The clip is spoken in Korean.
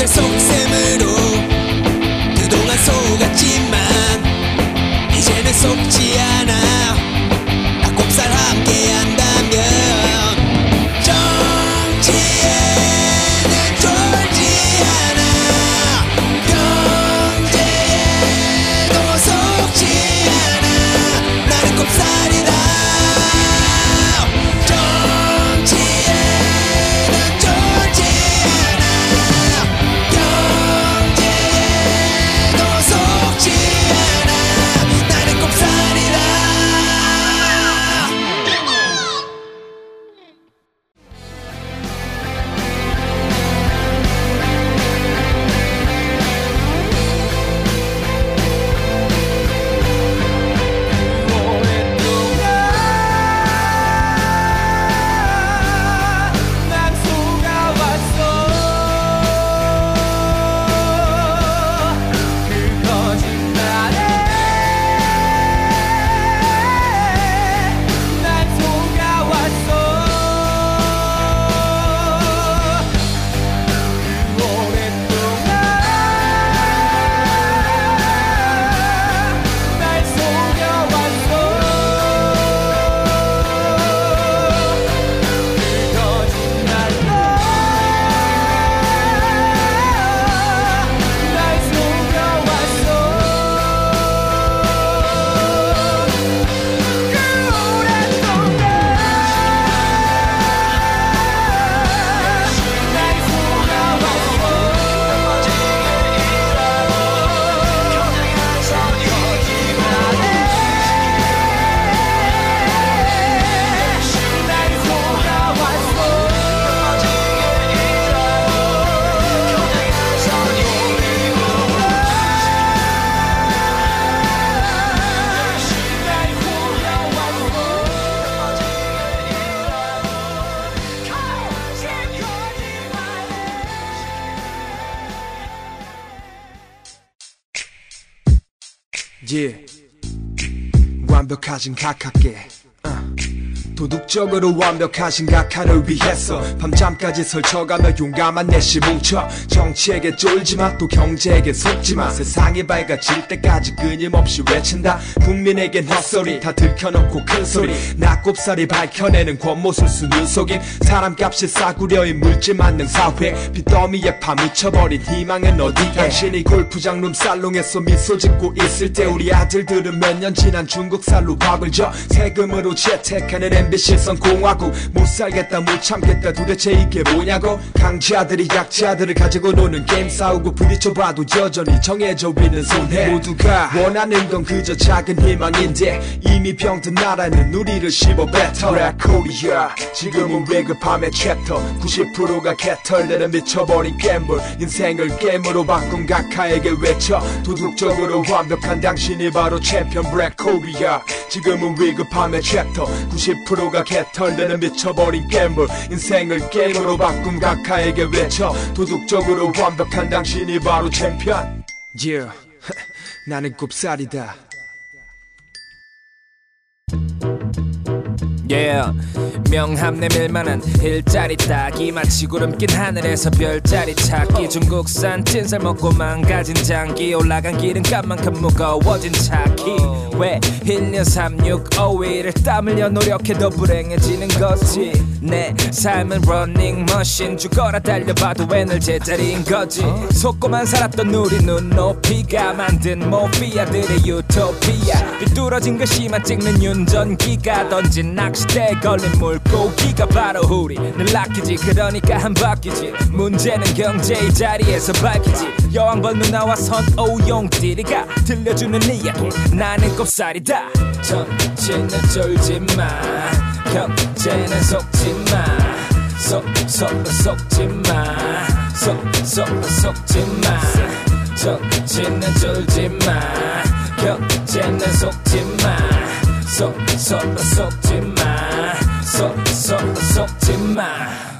속셈으로 그동안 속았지만 이제는 속지 않아. 닭곱살 함께 한다면 정치에는 쫄지 않아. 경제에도 속지 않아. 나는 곱살이다. 정치에는 쫄지 않아. 경제에도 속지 않아. 나는 곱살이다. 난 속아왔어. 그 거짓말에 난 속아왔어. 그 오랫동안 날 속여왔어. 그 거짓말로 날 속여왔어. 그 오랫동안 날 Yeah. 완벽하진 각하게 도둑적으로 완벽한 심각한을 위해서 밤잠까지 설쳐가며 용감한 내시 뭉쳐. 정치에게 쫄지마 또 경제에게 속지마. 세상이 밝아질 때까지 끊임없이 외친다. 국민에겐 헛소리 다 들켜놓고 큰소리. 낙곱살이 밝혀내는 권모술수 눈속임. 사람값이 싸구려인 물질 만능 사회. 빚더미에 파묻혀버린 희망은 어디에. 당신이 골프장 룸살롱에서 미소 짓고 있을 때 우리 아들들은 몇 년 지난 중국살로 밥을 줘. 세금으로 채택하는 MBC선 공화국. 못 살겠다 못 참겠다 도대체 이게 뭐냐고. 강자들이 약자들을 가지고 노는 게임 싸우고 부딪혀봐도 여전히 정해져 있는 손해. 모두가 원하는 건 그저 작은 희망인데 이미 병든 나라는 우리를 씹어뱉어. Black Korea 지금은 위급함의 챕터. 90%가 개털들은 미쳐버린 갬블. 인생을 게임으로 바꾼 각하에게 외쳐. 도둑적으로 완벽한 당신이 바로 챔피언. Black Korea 지금은 위급함의 챕터. 90%가 개털들은 미쳐버린 갬블. 인생을 게임으로 바꾼 각하에게 외쳐. 도둑적으로 완벽한 당신이 바로 챔피언. Yeah. 나는 곱살이다. Yeah. 명함 내밀만한 일자리 따기. 마치 구름낀 하늘에서 별자리 찾기. 중국산 찐살 먹고 망가진 장기. 올라간 기름값만큼 무거워진 차키. 왜 1년 365일을 땀 흘려 노력해도 불행해지는 거지. 내 삶은 러닝머신. 죽어라 달려봐도 왜 늘 제자리인 거지. 속고만 살았던 우리 눈높이가 만든 모피아들의 유토피아. 삐뚤어진 글씨만 찍는 운전기가 던진 낚싯대에 걸린 물고기가 바로 우리. 늘 낚이지 그러니까 한 바퀴지. 문제는 경제의 자리에서 밝히지. 여왕벌 누나와 선오용띠리가 들려주는 이야기. 나는 곱살이다. 정치는 쫄지마. 경제는 속지마. 속지마. 속지마. 정치는 쫄지마. 경제는 속지마. 속지마. 속지마.